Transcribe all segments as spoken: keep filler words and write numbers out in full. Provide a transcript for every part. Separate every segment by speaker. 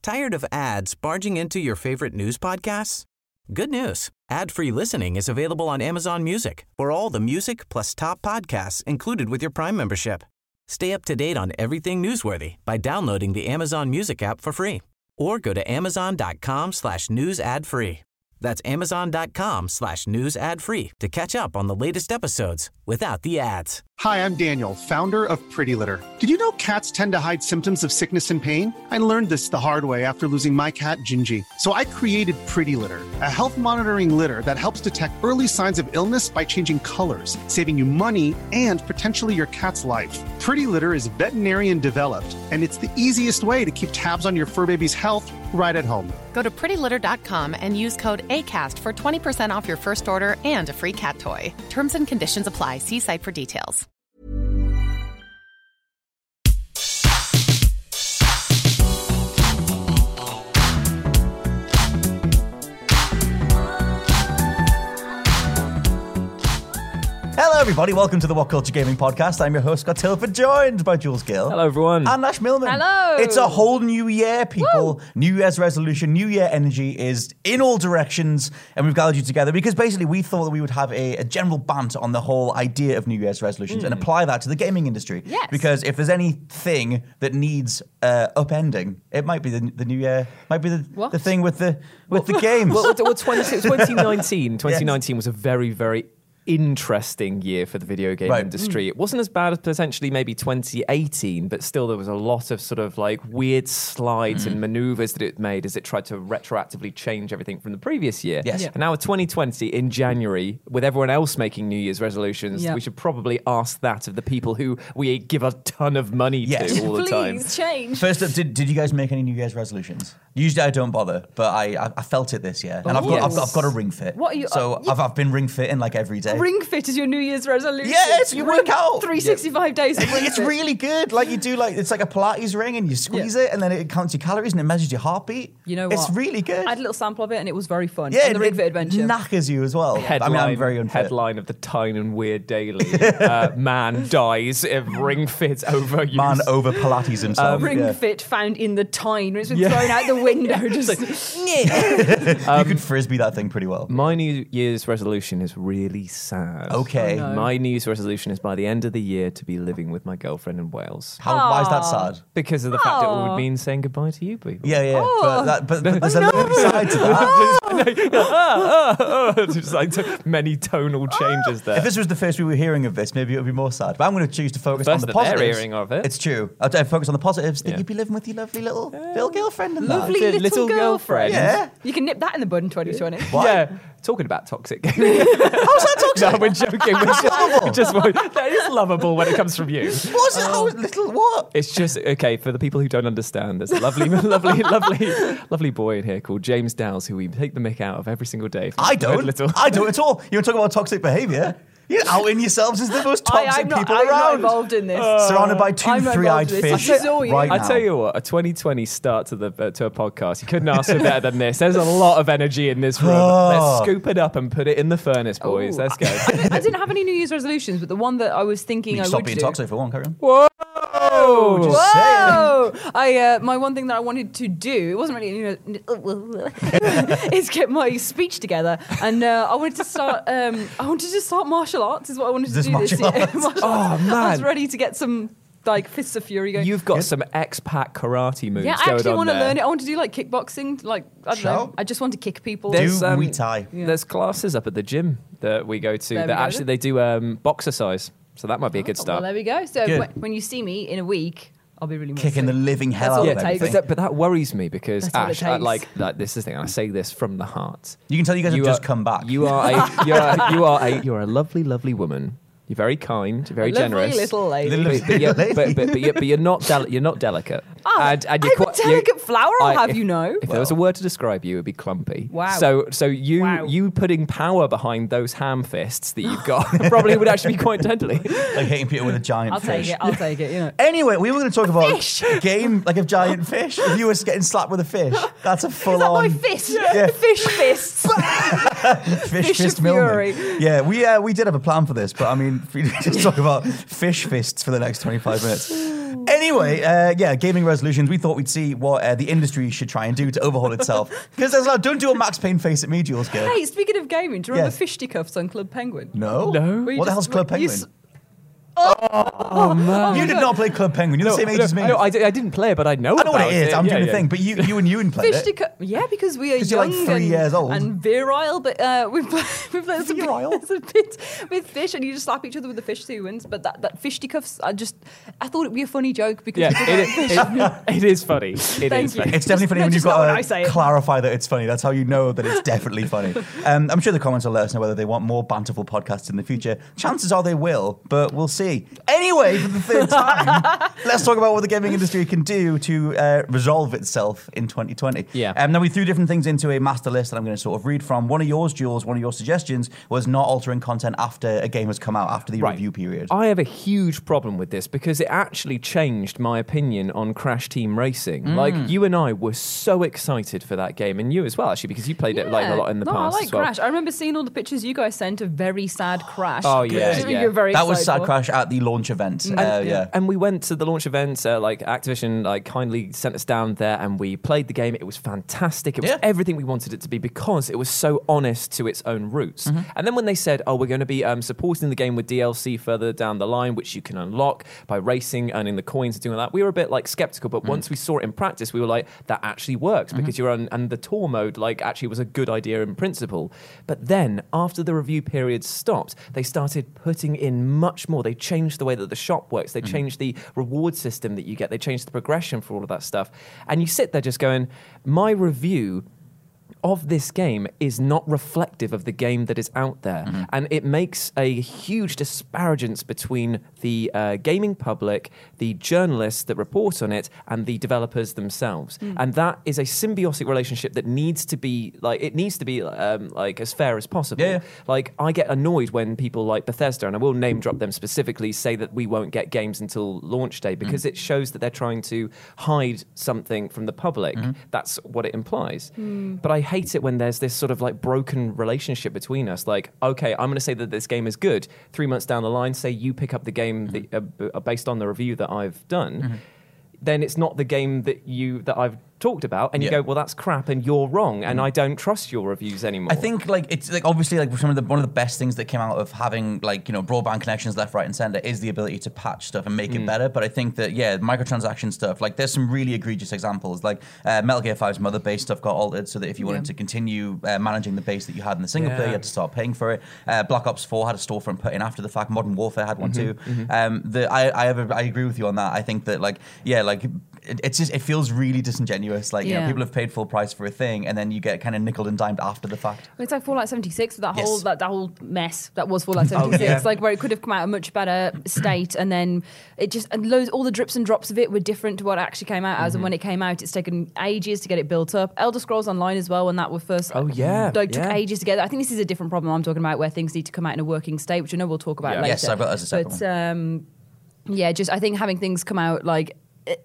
Speaker 1: Tired of ads barging into your favorite news podcasts? Good news. Ad-free listening is available on Amazon Music for all the music plus top podcasts included with your Prime membership. Stay up to date on everything newsworthy by downloading the Amazon Music app for free or go to amazon.com slash news ad free. That's amazon.com slash news ad free to catch up on the latest episodes without the ads.
Speaker 2: Hi, I'm Daniel, founder of Pretty Litter. Did you know cats tend to hide symptoms of sickness and pain? I learned this the hard way after losing my cat, Gingy. So I created Pretty Litter, a health monitoring litter that helps detect early signs of illness by changing colors, saving you money and potentially your cat's life. Pretty Litter is veterinarian developed, and it's the easiest way to keep tabs on your fur baby's health right at home.
Speaker 3: Go to pretty litter dot com and use code ACAST for twenty percent off your first order and a free cat toy. Terms and conditions apply. See site for details.
Speaker 4: Hello, everybody. Welcome to the What Culture Gaming Podcast. I'm your host, Scott Tilford, joined by Jules Gill.
Speaker 5: Hello, everyone.
Speaker 4: And Ash Millman.
Speaker 6: Hello.
Speaker 4: It's a whole new year, people. Woo. New Year's resolution, New Year energy is in all directions, and we've gathered you together because basically we thought that we would have a, a general bant on the whole idea of New Year's resolutions mm. and apply that to the gaming industry.
Speaker 6: Yes.
Speaker 4: Because if there's anything that needs uh, upending, it might be the, the New Year, might be the, the thing with the with the games.
Speaker 5: Well, well twenty, twenty nineteen, twenty nineteen yes. was a very, very interesting year for the video game
Speaker 4: right.
Speaker 5: industry. Mm. It wasn't as bad as potentially maybe twenty eighteen, but still there was a lot of sort of like weird slides mm. and maneuvers that it made as it tried to retroactively change everything from the previous year.
Speaker 4: Yes.
Speaker 5: Yeah. And now with twenty twenty in January, with everyone else making New Year's resolutions, yep. we should probably ask that of the people who we give a ton of money yes. to all the time.
Speaker 6: Please change.
Speaker 4: First up, did, did you guys make any New Year's resolutions? Usually I don't bother, but I I, I felt it this year. And oh, I've, got, yes. I've, got, I've got a ring fit.
Speaker 6: What are you?
Speaker 4: So
Speaker 6: uh,
Speaker 4: I've, I've been ring fitting like every day.
Speaker 6: Ring fit is your New Year's resolution.
Speaker 4: Yes, you work out.
Speaker 6: three hundred sixty-five yep. days of ring
Speaker 4: It's
Speaker 6: fit.
Speaker 4: really good. Like you do like, it's like a Pilates ring and you squeeze yeah. it and then it counts your calories and it measures your heartbeat.
Speaker 6: You know what?
Speaker 4: It's really good.
Speaker 6: I had a little sample of it and it was very fun.
Speaker 4: Yeah,
Speaker 6: and the ring fit adventure.
Speaker 4: Knackers you as well.
Speaker 5: Headline,
Speaker 4: I mean, I'm very unfit.
Speaker 5: Headline of the Tyne and Weird Daily. uh, man dies if ring fit over use.
Speaker 4: Man over Pilates himself.
Speaker 6: Um, ring
Speaker 4: yeah.
Speaker 6: fit found in the Tyne. It's been yeah. thrown out the window. Just
Speaker 4: um, you could frisbee that thing pretty well.
Speaker 5: My New Year's resolution is really sad.
Speaker 4: Okay.
Speaker 6: Oh, no.
Speaker 5: My New Year's resolution is by the end of the year to be living with my girlfriend in Wales.
Speaker 4: How, why is that sad?
Speaker 5: Because of the fact that it would mean saying goodbye to you people.
Speaker 4: Yeah, yeah.
Speaker 6: Oh.
Speaker 4: But, that, but, but there's
Speaker 6: oh,
Speaker 4: a
Speaker 6: no.
Speaker 4: lovely side to that.
Speaker 5: Just like many tonal changes there.
Speaker 4: If this was the first we were hearing of this, maybe it would be more sad. But I'm going to choose to focus
Speaker 5: the
Speaker 4: on the
Speaker 5: that
Speaker 4: positives.
Speaker 5: They're hearing of it.
Speaker 4: It's true. I'll focus on the positives. That
Speaker 5: yeah.
Speaker 4: you'd be living with your lovely little, yeah. little girlfriend and
Speaker 6: Lovely
Speaker 4: that.
Speaker 6: little,
Speaker 5: little girlfriend.
Speaker 6: girlfriend. Yeah. You can nip that in the bud in twenty twenty.
Speaker 4: What?
Speaker 5: Yeah. Talking about toxic gaming.
Speaker 4: How's that toxic?
Speaker 5: No, we're joking. We're just, just that is lovable when it comes from you.
Speaker 4: What's it? How little what?
Speaker 5: It's just okay for the people who don't understand. There's a lovely, lovely, lovely, lovely boy in here called James Dowles who we take the mick out of every single day.
Speaker 4: I don't.
Speaker 5: Little.
Speaker 4: I don't at all. You want to talk about toxic behaviour? You're outing yourselves as the most toxic
Speaker 6: I, I'm not,
Speaker 4: people
Speaker 6: I'm
Speaker 4: around.
Speaker 6: not involved in this.
Speaker 4: Uh, Surrounded by two
Speaker 6: I'm
Speaker 4: three-eyed
Speaker 6: fish.
Speaker 4: fish
Speaker 6: I tell,
Speaker 4: right
Speaker 5: I
Speaker 4: now.
Speaker 5: tell you what, a twenty twenty start to the uh, to a podcast. You couldn't ask for better than this. There's a lot of energy in this room.
Speaker 4: Oh.
Speaker 5: Let's scoop it up and put it in the furnace, boys.
Speaker 6: Ooh.
Speaker 5: Let's go.
Speaker 6: I, I didn't have any New Year's resolutions, but the one that I was thinking
Speaker 4: You
Speaker 6: I
Speaker 4: stop
Speaker 6: would
Speaker 4: being
Speaker 6: do.
Speaker 4: toxic for one, carry on.
Speaker 5: Whoa!
Speaker 4: Just
Speaker 6: Whoa! I uh, my one thing that I wanted to do, it wasn't really, you know, is get my speech together, and uh, I wanted to start. Um, I wanted to start martial arts. Is what I wanted to
Speaker 4: This
Speaker 6: do
Speaker 4: martial
Speaker 6: this year.
Speaker 4: arts?
Speaker 6: martial
Speaker 5: Oh,
Speaker 6: arts.
Speaker 5: man.
Speaker 6: I was ready to get some like fists of fury going.
Speaker 5: You've got some expat karate moves
Speaker 6: yeah, I
Speaker 5: going
Speaker 6: actually
Speaker 5: on
Speaker 6: want to
Speaker 5: there.
Speaker 6: learn it. I want to do like kickboxing. Like I don't
Speaker 4: Sure.
Speaker 6: know. I just want to kick people.
Speaker 5: There's,
Speaker 4: Do
Speaker 5: um,
Speaker 4: Muay Thai.
Speaker 6: Yeah.
Speaker 5: There's classes up at the gym that we go to
Speaker 6: There we
Speaker 5: that
Speaker 6: go
Speaker 5: actually
Speaker 6: then.
Speaker 5: they do um, boxercise. So that might be a good
Speaker 6: Well,
Speaker 5: start.
Speaker 6: there we go. So
Speaker 4: Good.
Speaker 6: when, when you see me in a week, I'll be really
Speaker 4: Kicking the
Speaker 6: muscly.
Speaker 4: living hell
Speaker 6: That's
Speaker 4: out
Speaker 6: all
Speaker 4: of
Speaker 6: it takes.
Speaker 4: everything.
Speaker 5: But that, but that worries me because
Speaker 6: That's all it
Speaker 5: Ash, I,
Speaker 6: takes.
Speaker 5: like, like this is the thing, and I say this from the heart.
Speaker 4: You can tell you guys have
Speaker 5: are,
Speaker 4: just come back.
Speaker 5: You are a you are you are a you're a lovely, lovely woman. You're very kind, you're very
Speaker 6: Lovely
Speaker 5: generous.
Speaker 6: little lady.
Speaker 4: Little-
Speaker 5: But, but, you're, but, but, but, you're, but you're not deli- you're not delicate.
Speaker 6: Oh,
Speaker 5: and, and
Speaker 6: I'm
Speaker 5: you're
Speaker 6: a
Speaker 5: quite,
Speaker 6: delicate flower, I'll
Speaker 5: I-
Speaker 6: have
Speaker 5: if-
Speaker 6: you know.
Speaker 5: If there was a word to describe you, it would be clumpy.
Speaker 6: Wow.
Speaker 5: So so you
Speaker 6: Wow.
Speaker 5: you putting power behind those ham fists that you've got probably would actually be quite deadly.
Speaker 4: Like hitting people with a giant
Speaker 6: I'll
Speaker 4: fish.
Speaker 6: take it. I'll take it. You know.
Speaker 4: Anyway, we were going to talk about
Speaker 6: fish.
Speaker 4: a game like a giant fish. If you were getting slapped with a fish, that's a full
Speaker 6: Is that
Speaker 4: on
Speaker 6: my fist?
Speaker 4: Yeah.
Speaker 6: Fish fists.
Speaker 4: fish,
Speaker 6: Fish
Speaker 4: fist
Speaker 6: of
Speaker 4: Millman.
Speaker 6: fury.
Speaker 4: Yeah, we uh, we did have a plan for this, but I mean, if we just talk about fish fists for the next twenty-five minutes. Anyway, Anyway, uh, yeah, gaming resolutions. We thought we'd see what uh, the industry should try and do to overhaul itself. Because there's like, don't do a Max Payne face at me, Jules. Good.
Speaker 6: Hey, speaking of gaming, do you remember
Speaker 4: Yes.
Speaker 6: Fisticuffs on Club Penguin?
Speaker 4: No.
Speaker 5: No.
Speaker 6: Where you
Speaker 4: What the
Speaker 6: just-
Speaker 4: hell's Club
Speaker 6: you
Speaker 4: Penguin?
Speaker 6: s- Oh, man.
Speaker 4: You did not play Club Penguin. You're the same age
Speaker 5: no,
Speaker 4: as me.
Speaker 5: no, I, d- I didn't play it, but I know.
Speaker 4: I know what
Speaker 5: about
Speaker 4: it is. I'm
Speaker 5: Yeah,
Speaker 4: doing
Speaker 5: yeah.
Speaker 4: the thing. But you, you and Ewan played it.
Speaker 6: Fisticuff, yeah, because we are
Speaker 4: 'Cause you're
Speaker 6: young
Speaker 4: like three
Speaker 6: and,
Speaker 4: years old.
Speaker 6: and virile, but uh, we play, we play as a, bit,
Speaker 4: Virile?
Speaker 6: as a bit with fish, and you just slap each other with the fish two wins. But that, that fisticuffs, I just, I thought it'd be a funny joke because
Speaker 5: Yeah,
Speaker 6: people
Speaker 5: it,
Speaker 6: like
Speaker 5: it, it, it is funny. It
Speaker 6: Thank
Speaker 5: is
Speaker 6: you.
Speaker 5: funny.
Speaker 4: It's definitely funny
Speaker 6: No,
Speaker 4: when you've
Speaker 6: just not when I
Speaker 4: got
Speaker 6: say
Speaker 4: to
Speaker 6: it.
Speaker 4: clarify that it's funny. That's how you know that it's definitely funny. Um, I'm sure the comments will let us know whether they want more banterful podcasts in the future. Chances are they will, but we'll see. Anyway, for the third time, let's talk about what the gaming industry can do to uh, resolve itself in twenty twenty.
Speaker 5: Yeah.
Speaker 4: Um, now, we threw different things into a master list that I'm going to sort of read from. One of yours, Jules, one of your suggestions was not altering content after a game has come out, after the
Speaker 5: Right.
Speaker 4: review period.
Speaker 5: I have a huge problem with this because it actually changed my opinion on Crash Team Racing.
Speaker 6: Mm.
Speaker 5: Like, you and I were so excited for that game, and you as well, actually, because you played it like a lot in the
Speaker 6: no,
Speaker 5: past
Speaker 6: I like
Speaker 5: as well.
Speaker 6: Crash. I remember seeing all the pictures you guys sent of very sad Crash.
Speaker 5: Oh, yeah,
Speaker 6: You're
Speaker 5: yeah.
Speaker 6: very
Speaker 4: That was
Speaker 6: excited
Speaker 4: Sad
Speaker 6: for.
Speaker 4: Crash at the launch event. Uh, yeah.
Speaker 5: And we went to the launch event, uh, like Activision like kindly sent us down there, and we played the game. It was fantastic. It was
Speaker 4: Yeah.
Speaker 5: everything we wanted it to be because it was so honest to its own roots.
Speaker 4: Mm-hmm.
Speaker 5: And then when they said, oh, we're going to be um, supporting the game with D L C further down the line, which you can unlock by racing, earning the coins and doing all that, we were a bit like skeptical. But
Speaker 4: Mm.
Speaker 5: once we saw it in practice, we were like, that actually works
Speaker 4: Mm-hmm.
Speaker 5: because you're on, and the tour mode like actually was a good idea in principle. But then after the review period stopped, they started putting in much more. They changed the way that the shop works. They
Speaker 4: Mm-hmm.
Speaker 5: changed the reward system that you get. They changed the progression for all of that stuff. And you sit there just going, my review of this game is not reflective of the game that is out there.
Speaker 4: Mm-hmm.
Speaker 5: And it makes a huge disparagence between the uh, gaming public, the journalists that report on it, and the developers themselves.
Speaker 6: Mm.
Speaker 5: And that is a symbiotic relationship that needs to be, like, it needs to be, um, like, as fair as possible.
Speaker 4: Yeah, yeah.
Speaker 5: Like, I get annoyed when people like Bethesda, and I will name drop them specifically, say that we won't get games until launch day because it shows that they're trying to hide something from the public. That's what it implies. But I hate it when there's this sort of like broken relationship between us. Like, okay, I'm going to say that this game is good. Three months down the line, say you pick up the game that, uh, b- uh, based on the review that I've done. Then it's not the game that you that I've talked about, and you
Speaker 4: Yeah.
Speaker 5: go, well, that's crap, and you're wrong, and I don't trust your reviews anymore.
Speaker 4: I think like it's like obviously like some of the one of the best things that came out of having like you know broadband connections left, right, and center is the ability to patch stuff and make
Speaker 5: Mm.
Speaker 4: it better. But I think that yeah, microtransaction stuff like there's some really egregious examples. Like uh, Metal Gear five's mother base stuff got altered so that if you wanted
Speaker 6: Yeah.
Speaker 4: to continue uh, managing the base that you had in the single player,
Speaker 5: Yeah.
Speaker 4: you had to start paying for it. Uh, Black Ops four had a storefront put in after the fact. Modern Warfare had one
Speaker 5: Mm-hmm,
Speaker 4: too. Um, the I I, have a, I agree with you on that. I think that like yeah like. It, it's just it feels really disingenuous. Like you know,
Speaker 6: Yeah.
Speaker 4: people have paid full price for a thing, and then you get kind of nickel and dimed after the fact.
Speaker 6: It's like Fallout seventy-six, that
Speaker 4: Yes.
Speaker 6: whole that, that whole mess that was Fallout seventy-six,
Speaker 4: yeah.
Speaker 6: like where it could have come out a much better state, and then it just and loads all the drips and drops of it were different to what it actually came out as, and when it came out, it's taken ages to get it built up. Elder Scrolls Online as well, when that was first,
Speaker 5: Oh, yeah,
Speaker 6: like took
Speaker 5: yeah.
Speaker 6: ages to get. I think this is a different problem I'm talking about, where things need to come out in a working state, which I know we'll talk about
Speaker 5: Yeah.
Speaker 6: later.
Speaker 4: Yes, I've got that as a separate
Speaker 6: but
Speaker 4: one.
Speaker 6: um, yeah, just I think having things come out like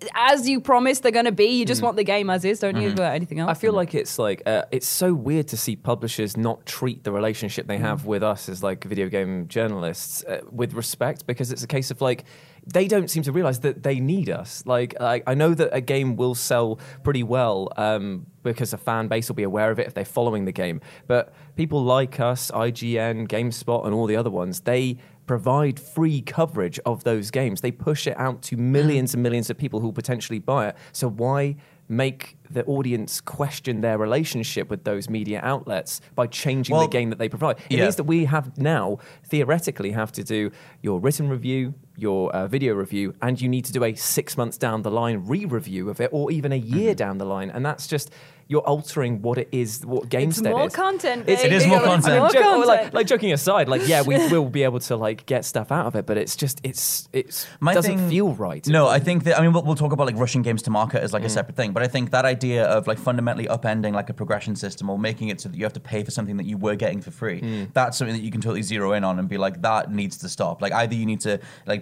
Speaker 6: as you promised they're going to be, you just want the game as is, don't you? Without anything else.
Speaker 5: I feel like it's like uh, it's so weird to see publishers not treat the relationship they have with us as like video game journalists uh, with respect, because it's a case of like they don't seem to realize that they need us. Like I, I know that a game will sell pretty well um, because a fan base will be aware of it if they're following the game, but people like us, I G N, GameSpot, and all the other ones, they provide free coverage of those games. They push it out to millions and millions of people who will potentially buy it. So why make the audience question their relationship with those media outlets by changing
Speaker 4: Well,
Speaker 5: the game that they provide? It
Speaker 4: yeah.
Speaker 5: means that we have now theoretically have to do your written review, your uh, video review, and you need to do a six months down the line re-review of it, or even a year
Speaker 4: Mm-hmm.
Speaker 5: down the line. And that's just, you're altering what it is, what
Speaker 6: it's
Speaker 5: GameStop
Speaker 6: more
Speaker 5: is.
Speaker 6: content.
Speaker 5: It's-
Speaker 6: baby.
Speaker 4: it is more
Speaker 6: It's
Speaker 4: content.
Speaker 6: more
Speaker 5: Jo- oh, like,
Speaker 6: content.
Speaker 5: like joking aside, like yeah, we will be able to like get stuff out of it, but it's just it's it's
Speaker 4: My
Speaker 5: doesn't
Speaker 4: thing-
Speaker 5: feel right.
Speaker 4: No, I think that I mean we'll, we'll talk about like rushing games to market as like a separate thing, but I think that idea of like fundamentally upending like a progression system or making it so that you have to pay for something that you were getting for free, that's something that you can totally zero in on and be like that needs to stop. Like either you need to like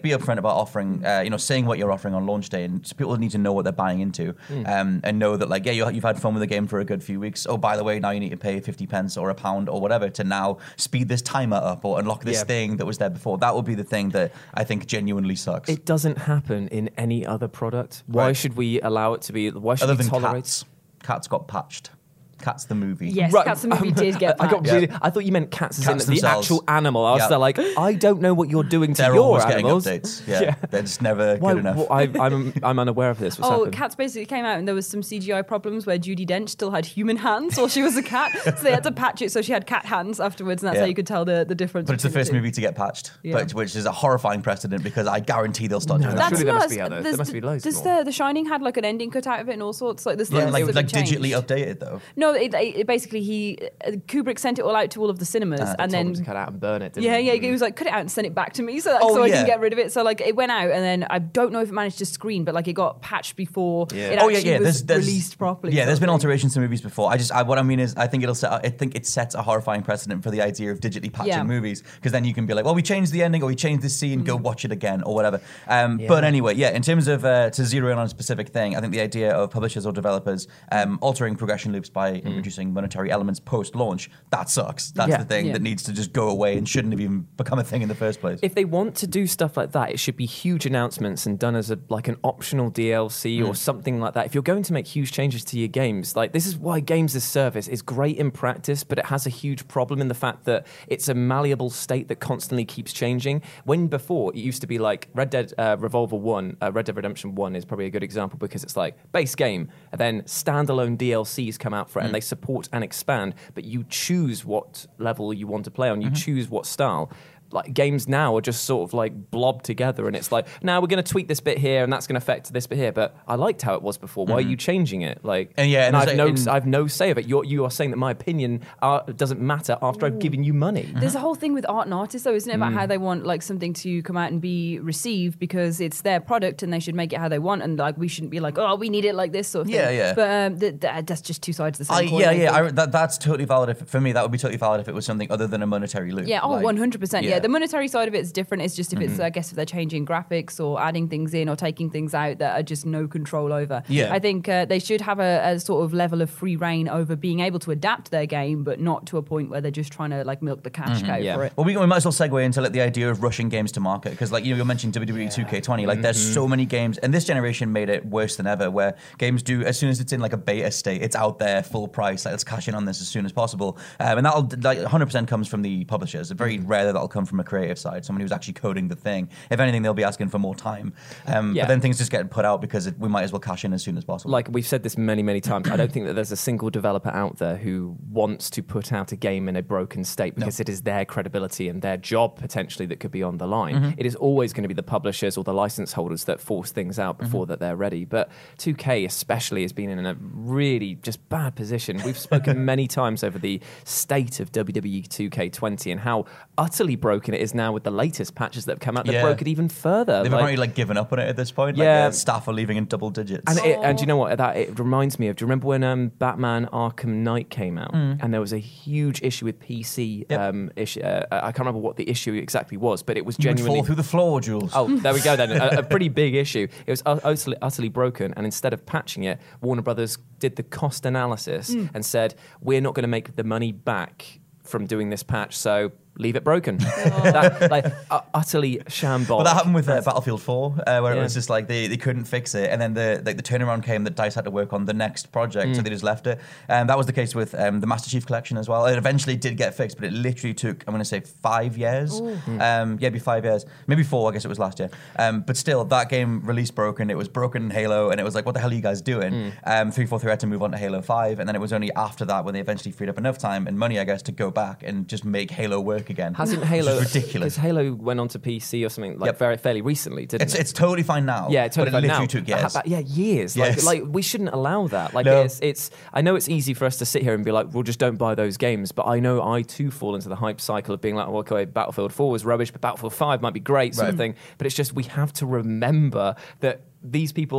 Speaker 4: be upfront about offering, uh, you know, saying what you're offering on launch day, and so people need to know what they're buying into, mm. um, and know that, like, yeah, you, you've had fun with the game for a good few weeks. Oh, by the way, now you need to pay fifty pence or a pound or whatever to now speed this timer up or unlock this yeah. thing that was there before. That would be the thing that I think genuinely sucks.
Speaker 5: It doesn't happen in any other product. Why right. should we allow it to be? Why should
Speaker 4: Other
Speaker 5: we
Speaker 4: than
Speaker 5: tolerate?
Speaker 4: Cats. Cats got patched. Cats the movie.
Speaker 6: Yes,
Speaker 5: right.
Speaker 6: Cats the movie
Speaker 5: um,
Speaker 6: did get
Speaker 5: I got
Speaker 6: patched.
Speaker 5: really.
Speaker 4: Yeah.
Speaker 5: I thought you meant cats,
Speaker 4: Cats
Speaker 5: as in the
Speaker 4: themselves.
Speaker 5: actual animal. I was
Speaker 4: Yeah.
Speaker 5: there like, I don't know what you're doing to
Speaker 4: They're
Speaker 5: your
Speaker 4: always
Speaker 5: animals.
Speaker 4: getting updates. Yeah.
Speaker 5: Yeah.
Speaker 4: They're just never
Speaker 5: Why,
Speaker 4: good enough.
Speaker 5: well, I, I'm I'm unaware of this. What's
Speaker 6: oh,
Speaker 5: happened?
Speaker 6: Cats basically came out and there was some C G I problems where Judi Dench still had human hands while she was a cat, so they had to patch it so she had cat hands afterwards, and that's
Speaker 4: Yeah.
Speaker 6: how you could tell the, the difference.
Speaker 4: But it's the
Speaker 6: between
Speaker 4: first
Speaker 6: two.
Speaker 4: movie to get patched,
Speaker 6: Yeah.
Speaker 4: but, which is a horrifying precedent because I guarantee they'll start
Speaker 5: No,
Speaker 4: doing
Speaker 5: that's
Speaker 4: that.
Speaker 5: Surely there must
Speaker 6: nuts.
Speaker 5: be others. There
Speaker 6: There's
Speaker 5: must be loads
Speaker 6: Does
Speaker 5: more.
Speaker 6: the The Shining had like an ending cut out of it and all sorts? Like this,
Speaker 4: Yeah,
Speaker 6: things
Speaker 4: like
Speaker 6: that
Speaker 4: like
Speaker 6: had
Speaker 4: digitally
Speaker 6: changed.
Speaker 4: updated though.
Speaker 6: No, it, it basically he uh, Kubrick sent it all out to all of the cinemas,
Speaker 4: Uh,
Speaker 6: and
Speaker 5: Told
Speaker 6: then
Speaker 5: him to cut out and burn it. Didn't
Speaker 6: yeah,
Speaker 5: he?
Speaker 6: yeah, he was like, cut it out and send it back to me, so, like,
Speaker 4: Oh,
Speaker 6: so I
Speaker 4: yeah.
Speaker 6: can get rid of it. So like it went out, and then I don't know if it managed to screen, but like it got patched before
Speaker 5: Yeah.
Speaker 6: it
Speaker 4: Oh
Speaker 6: actually
Speaker 4: yeah, yeah.
Speaker 6: was
Speaker 4: There's, there's,
Speaker 6: released properly.
Speaker 4: Yeah, there's
Speaker 6: sort
Speaker 4: been
Speaker 6: of thing.
Speaker 4: alterations to movies before. I just, I, what I mean is, I think it'll set. I think it sets a horrifying precedent for the idea of digitally patching
Speaker 6: Yeah.
Speaker 4: movies, because then you can be like, well, we changed the ending, or we changed this scene, go watch it again, or whatever. Um,
Speaker 5: Yeah.
Speaker 4: But anyway, yeah. In terms of uh, to zero in on a specific thing, I think the idea of publishers or developers um, altering progression loops by introducing monetary elements post-launch, that sucks. That's
Speaker 5: Yeah.
Speaker 4: the thing
Speaker 6: Yeah.
Speaker 4: that needs to just go away and shouldn't have even become a thing in the first place.
Speaker 5: If they want to do stuff like that, it should be huge announcements and done as a like an optional D L C or something like that. If you're going to make huge changes to your games, like this is why games as service is great in practice, but it has a huge problem in the fact that it's a malleable state that constantly keeps changing. When before it used to be like Red Dead uh, Revolver One, uh, Red Dead Redemption One is probably a good example because it's like base game and then standalone D L Cs come out for it and they support and expand, but you choose what level you want to play on, you choose what style. Like games now are just sort of like blobbed together, and it's like, now we're going to tweak this bit here, and that's going to affect this bit here. But I liked how it was before. Why are you changing it? Like,
Speaker 4: And yeah, and
Speaker 5: I've
Speaker 4: there's
Speaker 5: no,
Speaker 4: like in-
Speaker 5: I've no say of it. You're, you are saying that my opinion uh, doesn't matter after I've given you money.
Speaker 6: There's a whole thing with art and artists, though, isn't it, about how they want like something to come out and be received because it's their product and they should make it how they want, and like we shouldn't be like, oh, we need it like this sort of
Speaker 4: Yeah,
Speaker 6: thing.
Speaker 4: yeah.
Speaker 6: But um, th- th- that's just two sides of the
Speaker 4: I,
Speaker 6: same coin.
Speaker 4: yeah,
Speaker 6: I
Speaker 4: yeah,
Speaker 6: think.
Speaker 4: I, that, that's totally valid. If, for me, that would be totally valid if it was something other than a monetary loop.
Speaker 6: Yeah, oh,
Speaker 4: Like,
Speaker 6: one hundred percent. Yeah.
Speaker 4: yeah.
Speaker 6: The monetary side of it's different. It's just if it's, I guess, if they're changing graphics or adding things in or taking things out that are just no control over.
Speaker 4: Yeah.
Speaker 6: I think uh, they should have a, a sort of level of free reign over being able to adapt their game, but not to a point where they're just trying to like milk the cash cow
Speaker 5: yeah.
Speaker 6: for it.
Speaker 4: Well, we, we might as well segue into like the idea of rushing games to market because, like you know, you mentioned W W E two K twenty. Like, there's so many games, and this generation made it worse than ever. Where games do, as soon as it's in like a beta state, it's out there full price. Like, let's cash in on this as soon as possible, um, and that'll like one hundred percent comes from the publishers. It's very rare that that'll come from a creative side, someone who's actually coding the thing. If anything, they'll be asking for more time. Um,
Speaker 5: Yeah.
Speaker 4: But then things just get put out because it, we might as well cash in as soon as possible.
Speaker 5: Like we've said this many, many times, I don't think that there's a single developer out there who wants to put out a game in a broken state because it is their credibility and their job potentially that could be on the line. It is always going to be the publishers or the license holders that force things out before that they're ready. But two K especially has been in a really just bad position. We've spoken many times over the state of W W E two K twenty and how utterly broken it is now with the latest patches that have come out that
Speaker 4: Yeah.
Speaker 5: broke it even further.
Speaker 4: They've
Speaker 5: Like-
Speaker 4: already like given up on it at this point.
Speaker 5: Yeah.
Speaker 4: Like, uh, staff are leaving in double digits.
Speaker 5: And, it, and do you know what? That it reminds me of. Do you remember when um, Batman Arkham Knight came out, and there was a huge issue with P C?
Speaker 4: Yep.
Speaker 5: Um, issue. Uh, I can't remember what the issue exactly was, but it was
Speaker 4: you would
Speaker 5: genuinely.
Speaker 4: fall through the floor, Jules.
Speaker 5: Oh, there we go then. a, a pretty big issue. It was ut- utterly, utterly broken, and instead of patching it, Warner Brothers did the cost analysis and said, "We're not going to make the money back from doing this patch, so leave it broken." that, like uh, utterly shambolic.
Speaker 4: Well, that happened with uh, Battlefield four, uh, where
Speaker 5: Yeah.
Speaker 4: it was just like they, they couldn't fix it, and then the like the turnaround came that DICE had to work on the next project, so they just left it. And that was the case with um, the Master Chief Collection as well. It eventually did get fixed, but it literally took, I'm going to say, five years. Um, yeah, it'd be five years, maybe four. I guess it was last year. Um, but still, that game released broken. It was broken in Halo, and it was like, what the hell are you guys doing? Um, three forty-three had to move on to Halo five, and then it was only after that when they eventually freed up enough time and money, I guess, to go back and just make Halo work again.
Speaker 5: Hasn't
Speaker 4: Which
Speaker 5: Halo
Speaker 4: is ridiculous?
Speaker 5: Because Halo went on to P C or something like
Speaker 4: Yep.
Speaker 5: very fairly recently, didn't
Speaker 4: It's
Speaker 5: it?
Speaker 4: it's totally fine now.
Speaker 5: Yeah, totally.
Speaker 4: But it
Speaker 5: fine
Speaker 4: literally
Speaker 5: now.
Speaker 4: took
Speaker 5: But
Speaker 4: years.
Speaker 5: how- yeah, years.
Speaker 4: Yes.
Speaker 5: Like, like we shouldn't allow that. Like
Speaker 4: No.
Speaker 5: it's, it's. I know it's easy for us to sit here and be like, well, just don't buy those games. But I know I too fall into the hype cycle of being like, well, okay, Battlefield four was rubbish, but Battlefield five might be great, sort of
Speaker 4: Right.
Speaker 5: thing. But it's just we have to remember that these people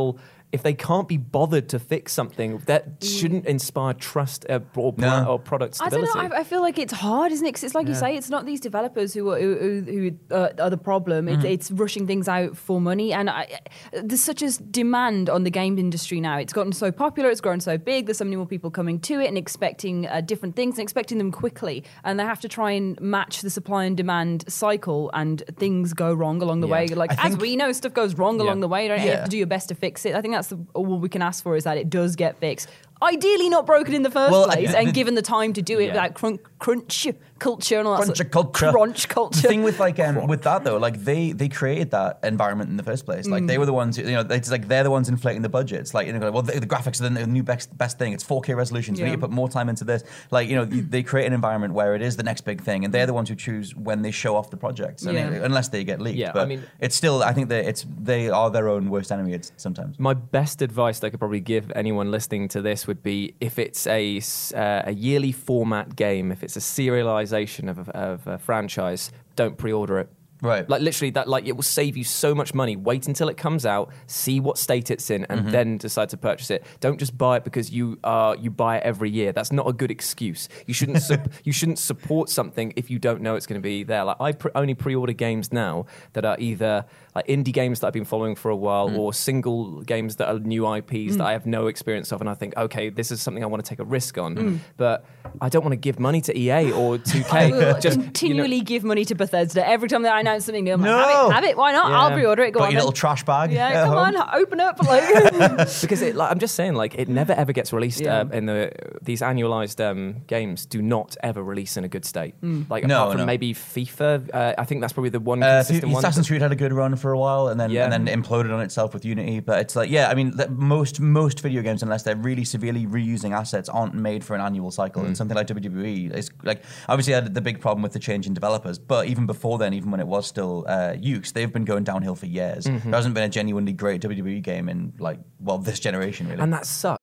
Speaker 5: if they can't be bothered to fix something, that shouldn't inspire trust uh, or,
Speaker 4: No.
Speaker 5: or product
Speaker 6: I
Speaker 5: stability.
Speaker 6: don't know. I, I feel like it's hard, isn't it? 'Cause it's like you say, it's not these developers who are, who, who, who uh, are the problem. It's, it's rushing things out for money, and I, there's such a demand on the game industry now. It's gotten so popular, it's grown so big. There's so many more people coming to it and expecting uh, different things and expecting them quickly, and they have to try and match the supply and demand cycle, and things go wrong along the
Speaker 5: Yeah.
Speaker 6: way. Like
Speaker 4: I
Speaker 6: as
Speaker 4: think-
Speaker 6: we know, stuff goes wrong
Speaker 5: Yeah.
Speaker 6: along the way. You, don't, you
Speaker 4: Yeah.
Speaker 6: have to do your best to fix it. I think that's the, all we can ask for, is that it does get fixed. Ideally, not broken in the first
Speaker 4: Well, I-
Speaker 6: place,
Speaker 4: the-
Speaker 6: and given the time to do it,
Speaker 5: Yeah.
Speaker 6: like crunch, crunch culture and all that.
Speaker 4: Crunch
Speaker 6: sort-
Speaker 4: culture.
Speaker 6: Crunch culture.
Speaker 4: The thing with like um, with that though, like they they created that environment in the first place. Like
Speaker 6: Mm.
Speaker 4: they were the ones, who, you know, it's like they're the ones inflating the budgets. Like you know, well the, the graphics are the new best best thing. It's four K resolutions. We
Speaker 6: Yeah.
Speaker 4: need to put more time into this. Like you know, they create an environment where it is the next big thing, and they're the ones who choose when they show off the projects. I mean,
Speaker 6: Yeah.
Speaker 4: unless they get leaked.
Speaker 5: Yeah, I
Speaker 4: but
Speaker 5: mean-
Speaker 4: it's still. I think that it's they are their own worst enemy. It's sometimes.
Speaker 5: My best advice that I could probably give anyone listening to this would be, if it's a, s- uh, a yearly format game, if it's a serialization of, a- of a franchise, don't pre-order it.
Speaker 4: Right.
Speaker 5: Like literally that, like it will save you so much money. Wait until it comes out, see what state it's in, and then decide to purchase it. Don't just buy it because you uh, you buy it every year. That's not a good excuse. You shouldn't sup- you shouldn't support something if you don't know it's going to be there. Like I pre- only pre-order games now that are either like indie games that I've been following for a while, or single games that are new I Ps that I have no experience of, and I think, okay, this is something I want to take a risk on. But I don't want to give money to E A or two K.
Speaker 6: will
Speaker 5: just
Speaker 6: continually
Speaker 5: you know,
Speaker 6: give money to Bethesda every time they announce something new. I'm like,
Speaker 4: No.
Speaker 6: have it, have it, why not?
Speaker 5: Yeah.
Speaker 6: I'll pre-order it. Go
Speaker 4: Got
Speaker 6: on,
Speaker 4: your
Speaker 6: then.
Speaker 4: little trash bag.
Speaker 6: Yeah,
Speaker 4: at
Speaker 6: come
Speaker 4: home.
Speaker 6: on, open up. Like,
Speaker 5: because it, like, I'm just saying, like it never ever gets released.
Speaker 6: Yeah.
Speaker 5: Uh, in the these annualized um, games do not ever release in a good state. Like
Speaker 4: No,
Speaker 5: apart from
Speaker 4: no.
Speaker 5: maybe FIFA, uh, I think that's probably the one
Speaker 4: Uh,
Speaker 5: consistent one.
Speaker 4: Assassin's Creed had a good run for a while, and then
Speaker 5: Yeah.
Speaker 4: and then imploded on itself with Unity. But it's like, yeah, I mean, the- most most video games, unless they're really severely reusing assets, aren't made for an annual cycle. And something like W W E is like, obviously, had the big problem with the change in developers. But even before then, even when it was still uh, Ukes, they've been going downhill for years. There hasn't been a genuinely great W W E game in like, well, this generation really.
Speaker 5: and that sucks.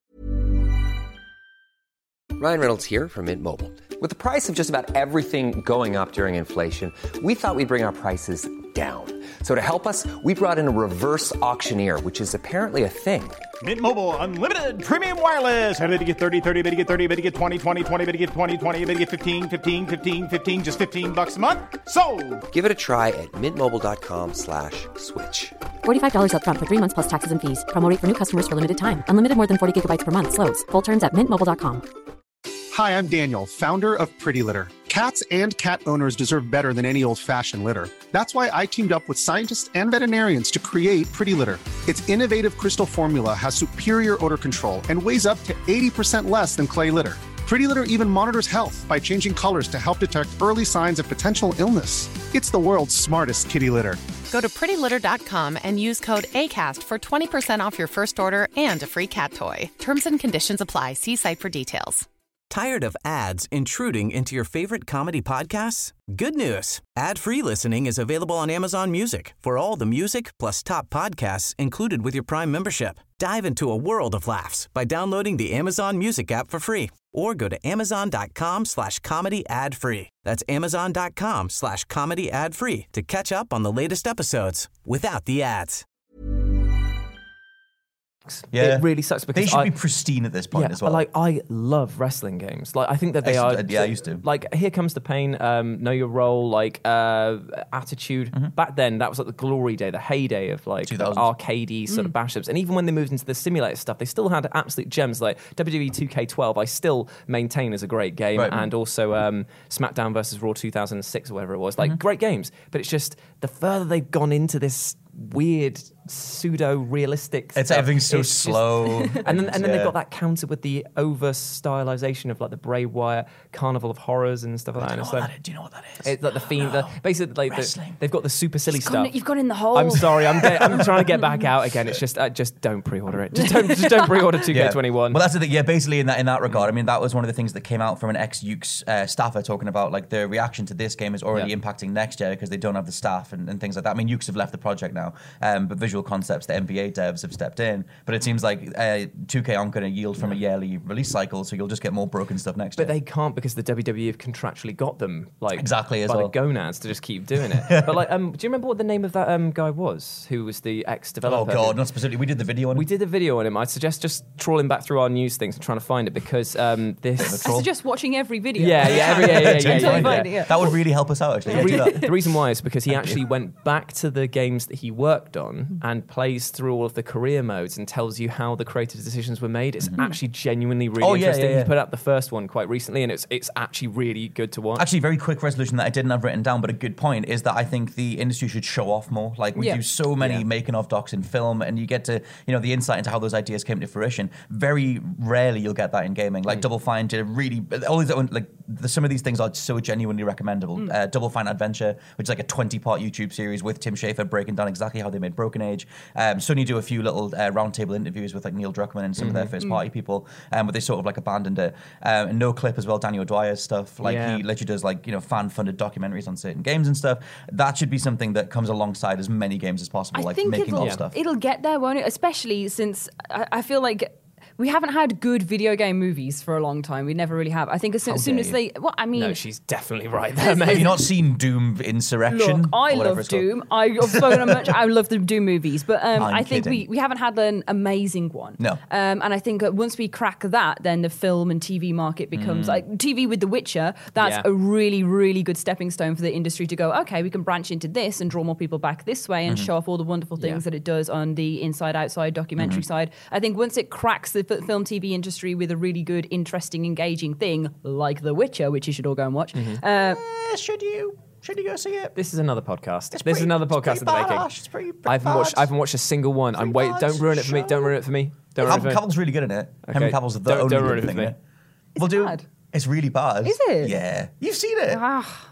Speaker 7: Ryan Reynolds here from Mint Mobile. With the price of just about everything going up during inflation, we thought we'd bring our prices down. So to help us, we brought in a reverse auctioneer, which is apparently a thing.
Speaker 8: Mint Mobile Unlimited Premium Wireless. How to get thirty, thirty, how to get thirty, how to get twenty, twenty, twenty, how to get twenty, twenty, how to get fifteen, fifteen, fifteen, fifteen, just fifteen bucks a month? Sold!
Speaker 7: Give it a try at mintmobile.com slash switch.
Speaker 9: forty-five dollars up front for three months plus taxes and fees. Promo rate for new customers for limited time. Unlimited more than forty gigabytes per month. Slows full terms at mint mobile dot com.
Speaker 2: Hi, I'm Daniel, founder of Pretty Litter. Cats and cat owners deserve better than any old-fashioned litter. That's why I teamed up with scientists and veterinarians to create Pretty Litter. Its innovative crystal formula has superior odor control and weighs up to eighty percent less than clay litter. Pretty Litter even monitors health by changing colors to help detect early signs of potential illness. It's the world's smartest kitty litter.
Speaker 3: Go to pretty litter dot com and use code ACAST for twenty percent off your first order and a free cat toy. Terms and conditions apply. See site for details.
Speaker 1: Tired of ads intruding into your favorite comedy podcasts? Good news. Ad-free listening is available on Amazon Music for all the music plus top podcasts included with your Prime membership. Dive into a world of laughs by downloading the Amazon Music app for free or go to amazon.com slash comedy ad-free. That's amazon.com slash comedy ad-free to catch up on the latest episodes without the ads.
Speaker 4: Yeah.
Speaker 5: It really sucks because
Speaker 4: they should
Speaker 5: I,
Speaker 4: be pristine at this point
Speaker 5: yeah,
Speaker 4: as well.
Speaker 5: Like I love wrestling games. Like I think that
Speaker 4: I
Speaker 5: they
Speaker 4: used
Speaker 5: are.
Speaker 4: to- yeah, I used to.
Speaker 5: Like Here Comes the Pain, um, Know Your Role, like uh, Attitude. Back then, that was like the glory day, the heyday of like
Speaker 4: two thousands.
Speaker 5: arcadey sort of bash ups. And even when they moved into the simulator stuff, they still had absolute gems. Like W W E two K twelve, I still maintain is a great game,
Speaker 4: Right.
Speaker 5: and also um, SmackDown versus Raw two thousand six or whatever it was. Like great games, but it's just the further they've gone into this weird pseudo-realistic
Speaker 4: It's
Speaker 5: stuff,
Speaker 4: everything's so
Speaker 5: it's just-
Speaker 4: slow.
Speaker 5: and then and then
Speaker 4: Yeah.
Speaker 5: they've got that counter with the over stylization of like the Bray Wyatt Carnival of Horrors and stuff like that.
Speaker 4: Do you
Speaker 5: And
Speaker 4: know
Speaker 5: it's
Speaker 4: what
Speaker 5: like,
Speaker 4: that is? Do you know what that is?
Speaker 5: it's like the fiend, the, basically like the,
Speaker 4: Wrestling.
Speaker 5: they've got the super silly
Speaker 6: You've gone-
Speaker 5: stuff.
Speaker 6: you've gone in the hole.
Speaker 5: I'm sorry, I'm get, I'm trying to get back out again. It's just uh, just don't pre-order it. Just don't just don't pre-order two K twenty-one.
Speaker 4: Well, that's the thing. Yeah, basically in that in that regard, I mean, that was one of the things that came out from an ex-Ukes uh, staffer talking about like the reaction to this game is already
Speaker 5: Yeah.
Speaker 4: impacting next year because they don't have the staff and, and things like that. I mean, Ukes have left the project now, um, but Visual visual concepts, the N B A devs have stepped in. But it seems like uh, two K aren't going to yield from a yearly release cycle, so you'll just get more broken stuff next
Speaker 5: But
Speaker 4: year.
Speaker 5: they can't because the W W E have contractually got them like
Speaker 4: Exactly, as
Speaker 5: by
Speaker 4: well.
Speaker 5: the gonads to just keep doing it. But like, um, do you remember what the name of that um, guy was? Who was the ex-developer?
Speaker 4: Oh god, not specifically. We did the video on
Speaker 5: We
Speaker 4: it.
Speaker 5: did a video on him. I suggest just trawling back through our news things and trying to find it because um, this.
Speaker 6: I suggest watching every video.
Speaker 5: Yeah, yeah, every, yeah, yeah, yeah,
Speaker 6: Until
Speaker 5: yeah,
Speaker 6: you
Speaker 5: yeah,
Speaker 6: find
Speaker 5: yeah.
Speaker 6: it, yeah.
Speaker 4: That would really help us out, actually. Yeah,
Speaker 5: The,
Speaker 4: do
Speaker 5: re-
Speaker 4: that.
Speaker 5: the reason why is because he actually went back to the games that he worked on and plays through all of the career modes and tells you how the creative decisions were made. It's actually genuinely really
Speaker 4: Oh, yeah,
Speaker 5: interesting.
Speaker 4: yeah, yeah.
Speaker 5: He put out the first one quite recently, and it's it's actually really good to watch.
Speaker 4: Actually, very quick resolution that I didn't have written down, but a good point is that I think the industry should show off more. Like we
Speaker 6: Yeah.
Speaker 4: do so many
Speaker 5: Yeah.
Speaker 4: making of docs in film, and you get to you know the insight into how those ideas came to fruition. Very rarely you'll get that in gaming. Like Double Fine did a really all these like the, some of these things are so genuinely recommendable. Uh, Double Fine Adventure, which is like a twenty-part YouTube series with Tim Schafer breaking down exactly how they made Broken Age. Um, Sony do a few little uh, roundtable interviews with like Neil Druckmann and some of their first party people, um, but they sort of like abandoned it. Um, and No Clip as well, Daniel Dwyer's stuff. Like
Speaker 5: Yeah.
Speaker 4: he literally does like you know fan-funded documentaries on certain games and stuff. That should be something that comes alongside as many games as possible,
Speaker 6: I
Speaker 4: like
Speaker 6: think
Speaker 4: making
Speaker 6: it'll,
Speaker 4: of stuff.
Speaker 6: it'll get there, won't it? Especially since I, I feel like we haven't had good video game movies for a long time. We never really have. I think as soon,
Speaker 4: How
Speaker 6: as, soon
Speaker 4: dare
Speaker 6: as
Speaker 4: you.
Speaker 6: they, well, I mean,
Speaker 5: no, she's definitely right there,
Speaker 4: Have
Speaker 5: mate.
Speaker 4: you not seen Doom Insurrection?
Speaker 6: look, I
Speaker 4: Or whatever
Speaker 6: love
Speaker 4: it's called?
Speaker 6: Doom. I've spoken on much. I love the Doom movies, but um,
Speaker 4: I'm
Speaker 6: I think we,
Speaker 4: kidding.
Speaker 6: we haven't had an amazing one.
Speaker 4: No.
Speaker 6: Um, and I think that once we crack that, then the film and T V market becomes like T V with The Witcher. That's
Speaker 5: Yeah.
Speaker 6: a really, really good stepping stone for the industry to go, okay, we can branch into this and draw more people back this way and show off all the wonderful things
Speaker 5: Yeah.
Speaker 6: that it does on the inside outside documentary side. I think once it cracks the f- film T V industry with a really good, interesting, engaging thing like The Witcher, which you should all go and watch. Uh,
Speaker 4: Eh, should you? Should you go see it?
Speaker 5: This is another podcast. This
Speaker 4: pretty-
Speaker 5: is another
Speaker 4: it's
Speaker 5: podcast in
Speaker 4: pretty
Speaker 5: the making.
Speaker 4: badass. It's pretty- pretty
Speaker 5: I haven't watched.
Speaker 4: bad.
Speaker 5: I haven't watched a single one. I'm
Speaker 4: Pretty
Speaker 5: wait.
Speaker 4: bad
Speaker 5: Don't ruin it for me.
Speaker 4: show.
Speaker 5: Don't ruin it for me. Don't ruin
Speaker 4: Cav-
Speaker 5: it for me.
Speaker 4: Cavill's really good in it. Henry
Speaker 5: Okay.
Speaker 4: Cavill's the
Speaker 5: Don't-
Speaker 4: only
Speaker 5: don't
Speaker 4: good
Speaker 5: ruin it
Speaker 4: thing
Speaker 5: for
Speaker 4: in
Speaker 5: me.
Speaker 4: it. We'll do.
Speaker 6: bad?
Speaker 4: It's really bad.
Speaker 6: Is it?
Speaker 4: Yeah. You've seen it.
Speaker 6: Ah.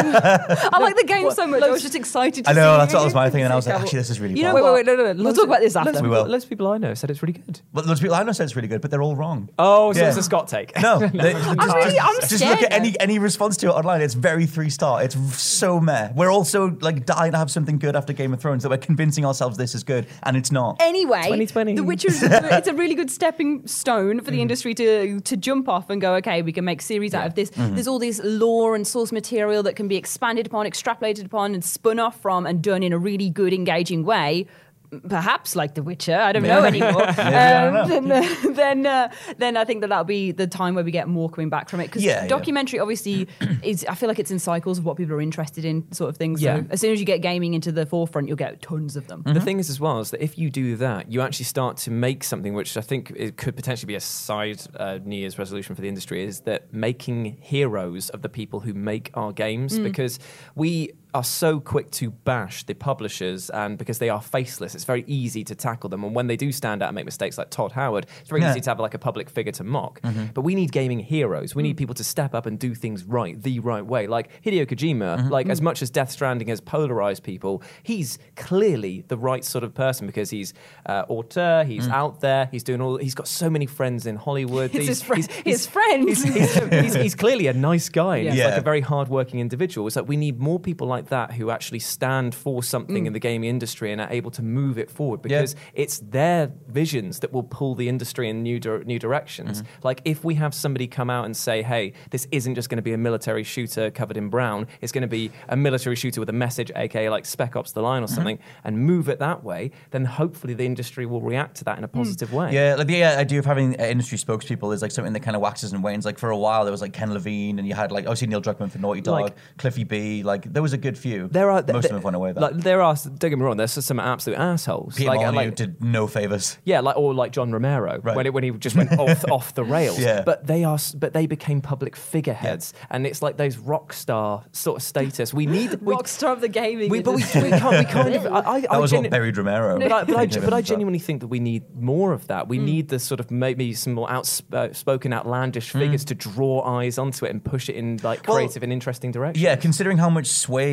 Speaker 6: I like the game so much. I was just excited to
Speaker 4: I
Speaker 6: see
Speaker 4: know,
Speaker 6: it.
Speaker 4: that's what was my thing, and I was like, actually, this is really
Speaker 6: You know,
Speaker 4: bad.
Speaker 6: wait, wait, wait, no, no, no. We'll talk about this after.
Speaker 5: Loads of
Speaker 4: We
Speaker 5: people-
Speaker 4: will.
Speaker 5: Loads of people I know said it's really good.
Speaker 4: But loads of people I know said it's really good, but they're all wrong.
Speaker 5: Oh, so
Speaker 4: Yeah.
Speaker 5: it's a Scott take.
Speaker 4: No, they- just,
Speaker 6: really- I'm
Speaker 4: just
Speaker 6: scared
Speaker 4: look at
Speaker 6: now.
Speaker 4: any any response to it online. It's very three star. It's so meh. We're also like dying to have something good after Game of Thrones, that we're convincing ourselves this is good, and it's not.
Speaker 6: Anyway,
Speaker 5: twenty twenty.
Speaker 6: The Witcher is a, it's a really good stepping stone for the industry to to jump off and go, okay, we can make series out of this. There's all this lore and source material that can be expanded upon, extrapolated upon, and spun off from and done in a really good, engaging way. Perhaps like The Witcher, I don't know anymore.
Speaker 4: I don't
Speaker 6: Um, then, uh, then, uh, then I think that that'll be the time where we get more coming back from it. Because
Speaker 4: Yeah, yeah.
Speaker 6: documentary, obviously, is I feel like it's in cycles of what people are interested in, sort of things.
Speaker 5: Yeah.
Speaker 6: So as soon as you get gaming into the forefront, you'll get tons of them.
Speaker 5: The thing is, as well, is that if you do that, you actually start to make something which I think it could potentially be a side uh, New Year's resolution for the industry, is that making heroes of the people who make our games, because we are so quick to bash the publishers, and because they are faceless, it's very easy to tackle them. And when they do stand out and make mistakes like Todd Howard, it's very
Speaker 4: Yeah.
Speaker 5: easy to have like a public figure to mock. But we need gaming heroes. We need people to step up and do things right, the right way. Like Hideo Kojima, like as much as Death Stranding has polarized people, he's clearly the right sort of person because he's uh, auteur, he's out there, he's doing all. He's got so many friends in Hollywood.
Speaker 6: It's
Speaker 5: He's-
Speaker 6: his, fri-
Speaker 5: he's-
Speaker 6: his
Speaker 5: he's-
Speaker 6: friends.
Speaker 5: He's, he's, he's, he's clearly a nice guy. And he's
Speaker 4: Yeah.
Speaker 5: like a very hardworking individual. It's like we need more people like that who actually stand for something in the gaming industry and are able to move it forward because it's their visions that will pull the industry in new dir- new directions. Like if we have somebody come out and say, "Hey, this isn't just going to be a military shooter covered in brown. It's going to be a military shooter with a message, aka like Spec Ops: The Line or something," and move it that way, then hopefully the industry will react to that in a positive way.
Speaker 4: Yeah, like the uh, idea of having uh, industry spokespeople is like something that kind of waxes and wanes. Like for a while, there was like Ken Levine, and you had like obviously Neil Druckmann for Naughty Dog,
Speaker 5: Like-
Speaker 4: Cliffy B. Like there was a good few.
Speaker 5: There are
Speaker 4: most
Speaker 5: there,
Speaker 4: of them have went away. Though.
Speaker 5: Like there are. Don't get me wrong. There's some absolute assholes.
Speaker 4: Peter
Speaker 5: like,
Speaker 4: Molyneux
Speaker 5: like-
Speaker 4: did no favors.
Speaker 5: Yeah, like or like John Romero
Speaker 4: Right.
Speaker 5: when it, when he just went off off the rails.
Speaker 4: Yeah.
Speaker 5: But they are s- but they became public figureheads, and it's like those rock star sort of status. We need we,
Speaker 6: Rockstar of the gaming
Speaker 5: we but we,
Speaker 6: industry.
Speaker 5: we can't we kind of. I, I,
Speaker 4: That
Speaker 5: I
Speaker 4: was
Speaker 5: genu-
Speaker 4: what buried Romero.
Speaker 5: But I, but, I,
Speaker 4: Thinking of
Speaker 5: but I
Speaker 4: him as well.
Speaker 5: genuinely think that we need more of that. We need the sort of maybe some more outspoken, outlandish figures to draw eyes onto it and push it in like
Speaker 4: Well,
Speaker 5: creative and interesting directions.
Speaker 4: Yeah, considering how much sway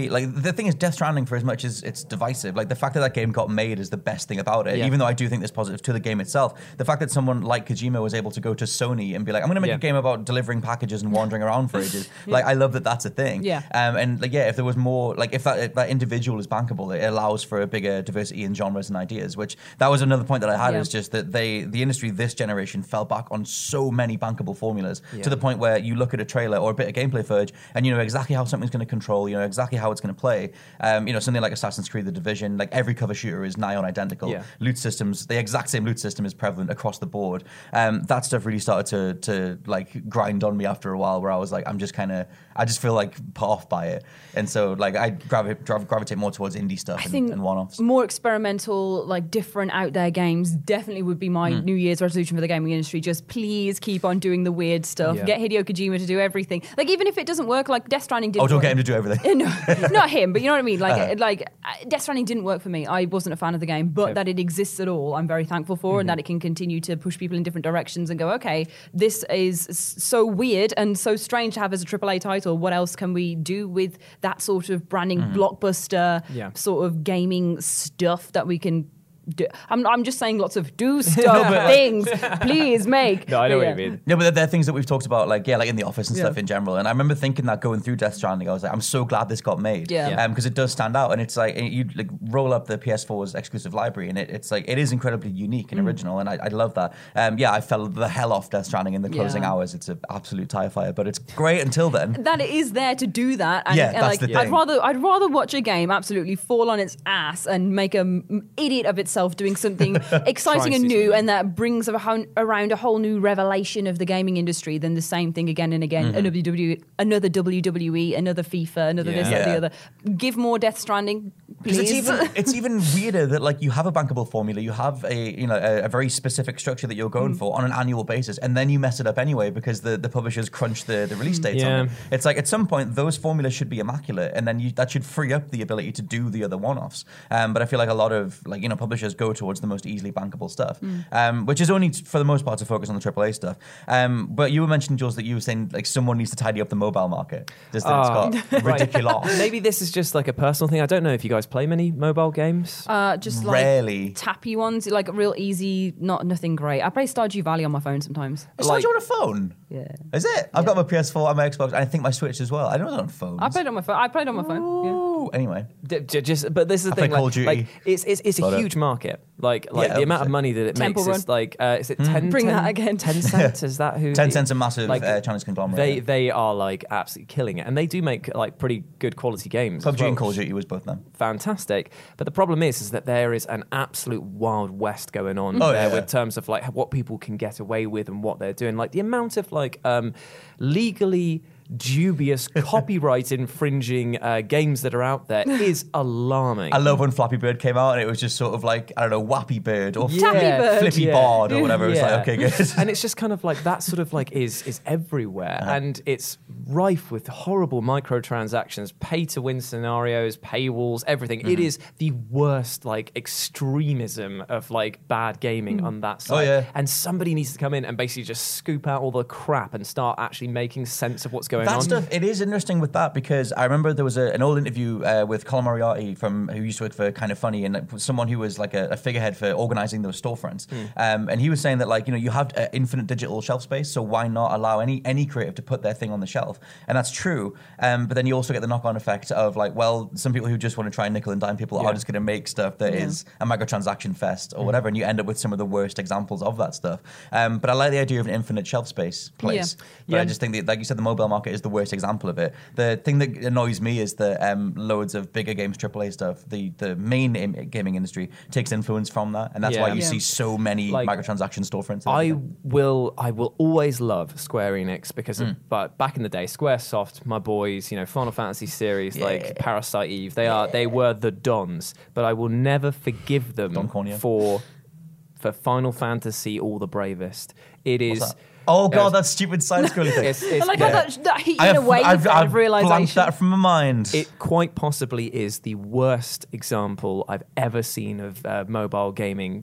Speaker 4: very like the thing is, Death Stranding, for as much as it's divisive, like the fact that that game got made is the best thing about it.
Speaker 5: Yeah.
Speaker 4: Even though I do think there's positive to the game itself, the fact that someone like Kojima was able to go to Sony and be like, "I'm going to make
Speaker 5: Yeah.
Speaker 4: a game about delivering packages and wandering around for ages." Like, I love that that's a thing.
Speaker 6: Yeah.
Speaker 4: Um, and like, yeah, if there was more, like, if that if that individual is bankable, it allows for a bigger diversity in genres and ideas. Which that was another point that I had
Speaker 6: Yeah.
Speaker 4: is just that they the industry this generation fell back on so many bankable formulas
Speaker 5: Yeah.
Speaker 4: to the point where you look at a trailer or a bit of gameplay footage and you know exactly how something's going to control, you know exactly how it's going to play. Um, you know, something like Assassin's Creed: The Division, like every cover shooter is nigh on identical.
Speaker 5: Yeah.
Speaker 4: Loot systems, the exact same loot system is prevalent across the board. Um, that stuff really started to to like grind on me after a while, where I was like, I'm just kind of, I just feel like put off by it, and so like I gravitate, gravitate more towards indie stuff
Speaker 6: I
Speaker 4: and,
Speaker 6: think
Speaker 4: and one-offs.
Speaker 6: more experimental, like different out there games definitely would be my New Year's resolution for the gaming industry. Just please keep on doing the weird stuff.
Speaker 5: Yeah.
Speaker 6: Get Hideo Kojima to do everything. Like even if it doesn't work, like Death Stranding didn't
Speaker 4: Oh, don't
Speaker 6: work.
Speaker 4: get him to do everything.
Speaker 6: No, not him, but you know what I mean. Like,
Speaker 4: Uh-huh.
Speaker 6: like uh, Death Stranding didn't work for me. I wasn't a fan of the game, but
Speaker 5: Okay.
Speaker 6: that it exists at all, I'm very thankful for, and that it can continue to push people in different directions and go, okay, this is s- so weird and so strange to have as a triple A title. What else can we do with that sort of branding blockbuster
Speaker 5: Yeah.
Speaker 6: sort of gaming stuff that we can? Do? I'm, I'm just saying lots of do stuff things. Please make.
Speaker 5: No, I know
Speaker 6: But
Speaker 5: what
Speaker 6: yeah.
Speaker 5: you mean.
Speaker 4: No, but they're, they're things that we've talked about, like, yeah, like in the office and
Speaker 6: Yeah.
Speaker 4: stuff in general. And I remember thinking that going through Death Stranding, I was like, I'm so glad this got made.
Speaker 6: Yeah.
Speaker 5: Yeah.
Speaker 4: Because it does stand out. And it's like, you like roll up the P S four's exclusive library, and it, it's like, it is incredibly unique and original. And I, I love that. Um, yeah, I fell the hell off Death Stranding in the closing
Speaker 6: Yeah.
Speaker 4: hours. It's an absolute tire fire, but it's great until then.
Speaker 6: That it is there to do that. And,
Speaker 4: Yeah,
Speaker 6: and
Speaker 4: that's
Speaker 6: like,
Speaker 4: the
Speaker 6: I'd
Speaker 4: thing.
Speaker 6: rather I'd rather watch a game absolutely fall on its ass and make an idiot of itself doing something exciting
Speaker 5: Trying
Speaker 6: and
Speaker 5: to do
Speaker 6: new,
Speaker 5: something.
Speaker 6: and that brings a ho- around a whole new revelation of the gaming industry than the same thing again and again.
Speaker 4: Mm-hmm.
Speaker 6: Another W W E, another W W E, another FIFA, another this,
Speaker 5: Yeah.
Speaker 6: that, the
Speaker 4: Yeah.
Speaker 6: other. Give more Death Stranding,
Speaker 4: Because
Speaker 6: please.
Speaker 4: it's even it's even weirder that like you have a bankable formula, you have a you know a, a very specific structure that you're going
Speaker 6: Mm.
Speaker 4: for on an annual basis, and then you mess it up anyway because the, the publishers crunch the, the release dates
Speaker 5: Yeah.
Speaker 4: on it. It's like at some point those formulas should be immaculate, and then you, that should free up the ability to do the other one-offs. Um, but I feel like a lot of like you know publishers go towards the most easily bankable stuff,
Speaker 6: Mm.
Speaker 4: um, which is only t- for the most part to focus on the triple A stuff. Um, but you were mentioning, Jules, that you were saying like someone needs to tidy up the mobile market. Just that
Speaker 5: Ah,
Speaker 4: it's got
Speaker 5: right.
Speaker 4: ridiculous.
Speaker 5: Maybe this is just like a personal thing. I don't know if you guys play many mobile games.
Speaker 6: Uh, just like
Speaker 4: Rarely.
Speaker 6: tappy ones, like real easy, not nothing great. I play Stardew Valley on my phone sometimes.
Speaker 4: It's
Speaker 5: like-
Speaker 4: not on a phone.
Speaker 6: Yeah.
Speaker 4: Is it? I've got my P S four and my Xbox, and I think my Switch as well. I know it's on phones.
Speaker 6: I played on my phone. I played on my phone. Yeah.
Speaker 4: Ooh, anyway.
Speaker 5: D- j- just, but this is the
Speaker 4: I
Speaker 5: thing.
Speaker 4: play Call
Speaker 5: Like,
Speaker 4: of Duty.
Speaker 5: like it's it's, it's a
Speaker 4: Got it.
Speaker 5: huge market. Like like
Speaker 4: Yeah,
Speaker 5: the amount of
Speaker 4: obviously.
Speaker 5: money that it
Speaker 6: Temple
Speaker 5: makes is
Speaker 6: Run.
Speaker 5: like uh, is it ten?
Speaker 6: Bring
Speaker 5: 10
Speaker 6: that again.
Speaker 5: Ten cents is that who?
Speaker 4: Ten Cent's a massive
Speaker 5: like,
Speaker 4: uh, Chinese conglomerate.
Speaker 5: They they are like absolutely killing it, and they do make like pretty good quality games.
Speaker 4: P U B
Speaker 5: as
Speaker 4: G
Speaker 5: well,
Speaker 4: and Call of
Speaker 5: which-
Speaker 4: Duty was both them.
Speaker 5: fantastic. But the problem is, is that there is an absolute wild west going on
Speaker 4: Oh,
Speaker 5: there
Speaker 4: yeah.
Speaker 5: with terms of like what people can get away with and what they're doing. Like the amount of like um, legally dubious copyright infringing uh, games that are out there is alarming.
Speaker 4: I love when Flappy Bird came out and it was just sort of like, I don't know, Wappy Bird or
Speaker 5: Yeah.
Speaker 6: Tappy Bird.
Speaker 4: Flippy
Speaker 5: Yeah.
Speaker 4: Board or whatever. It was
Speaker 5: Yeah.
Speaker 4: like, okay, good.
Speaker 5: And it's just kind of like that sort of like is is everywhere,
Speaker 4: Uh-huh.
Speaker 5: and it's rife with horrible microtransactions, pay to win scenarios, paywalls, everything.
Speaker 4: Mm-hmm.
Speaker 5: It is the worst like extremism of like bad gaming on that side.
Speaker 4: Oh, yeah.
Speaker 5: And somebody needs to come in and basically just scoop out all the crap and start actually making sense of what's going
Speaker 4: That
Speaker 5: on.
Speaker 4: stuff, it is interesting with that because I remember there was a, an old interview uh, with Colin Moriarty from who used to work for Kind of Funny, and uh, someone who was like a, a figurehead for organizing those storefronts. Um, and he was saying that like you know you have uh, infinite digital shelf space, so why not allow any any creative to put their thing on the shelf? And that's true. Um, but then you also get the knock-on effect of like, well, some people who just want to try and nickel and dime people
Speaker 5: Yeah.
Speaker 4: are just going to make stuff that is a microtransaction fest or whatever, and you end up with some of the worst examples of that stuff. Um, but I like the idea of an infinite shelf space place.
Speaker 6: Yeah.
Speaker 4: But
Speaker 5: Yeah.
Speaker 4: I just think that, like you said, the mobile market is the worst example of it. The thing that annoys me is that um, loads of bigger games, triple A stuff, the the main im- gaming industry takes influence from that, and that's why
Speaker 5: Yeah.
Speaker 4: you
Speaker 6: Yeah.
Speaker 4: see so many
Speaker 5: Like,
Speaker 4: microtransaction storefronts. and
Speaker 5: I
Speaker 4: everything.
Speaker 5: will I will always love Square Enix because
Speaker 4: Mm.
Speaker 5: of, but back in the day, Squaresoft, my boys, you know, Final Fantasy series
Speaker 4: Yeah.
Speaker 5: like Parasite Eve, they are they were the dons, but I will never forgive them
Speaker 4: Don Corneo.
Speaker 5: for for Final Fantasy All the Bravest. It is
Speaker 4: What's that? Oh god,
Speaker 5: Yes.
Speaker 4: that stupid side scrolling thing.
Speaker 5: it's, it's,
Speaker 6: I like
Speaker 4: Yeah.
Speaker 6: how that, that hit you
Speaker 4: I
Speaker 6: in a
Speaker 4: have,
Speaker 6: way
Speaker 4: I've,
Speaker 6: kind
Speaker 4: I've
Speaker 6: of
Speaker 4: blanked
Speaker 6: realization.
Speaker 4: that from my mind.
Speaker 5: It quite possibly is the worst example I've ever seen of uh, mobile gaming